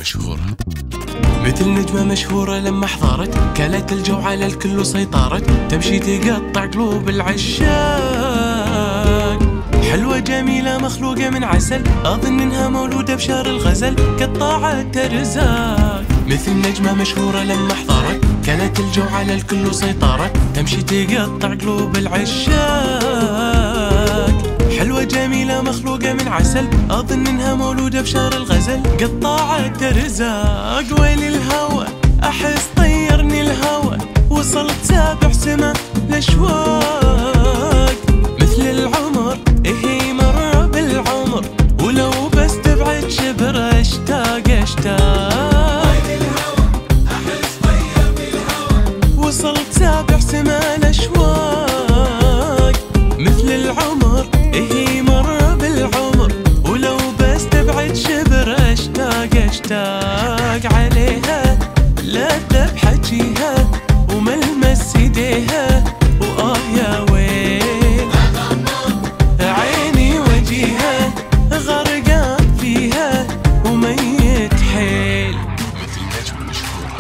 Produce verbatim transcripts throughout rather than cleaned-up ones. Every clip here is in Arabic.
مشهورة، مثل نجمة مشهورة لما حضرت كلت الجو على الكل وسيطرت، تمشي تقطع قلوب العشاق. حلوة جميلة مخلوقة من عسل، أظن إنها مولودة بشهر الغزل، قطاعة رزاق. مثل نجمة مشهورة لما حضرت كلت الجو على الكل وسيطرت، تمشي تقطع قلوب العشاق. حلوة جميلة مخلوقة من عسل، أظن إنها مولودة بشهر الغزل، قطاعة رزاق. ويل الهوى أحس طيرني الهوى، وصلت سابع سما الأشواق. مثل العمر إيه مر بالعمر، ولو بس تبعد شبر أشتاق أشتاق. ويل الهوى أحس طيرني الهوى، وصلت سابع سما الأشواق. مثل العمر إيه مر بالعمر، ولو بس تبعد شبر أشتاق أشتاق عليها. لذة بحجيها وملمس يديها، وآه يا ويل عيني وجيها، غرقان فيها وميت حيل. مثل نجمة مشهورة.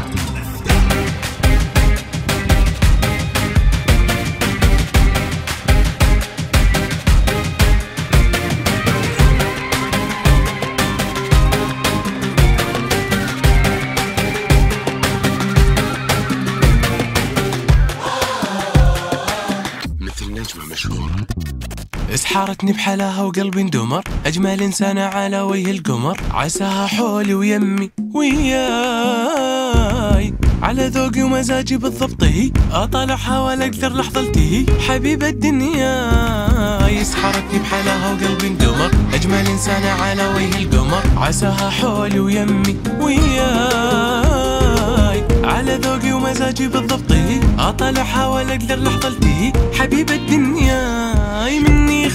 نجمة مشهورة. اسحرتني بحلاها وقلبي اندمر، أجمل إنسانة على وجه القمر، عساها حولي ويمي وياي، على ذوقي ومزاجي بالضبط هي، أطالعها ولا أقدر لحظة التهي، حبيبة الدنيا. اسحرتني بحلاها وقلبي اندمر، أجمل إنسانة على وجه القمر، عساها حولي ويمي وياي، على ذوقي ومزاجي بالضبط هي، أطالعها ولا أقدر لحظة التهي، حبيبة الدنيا. مني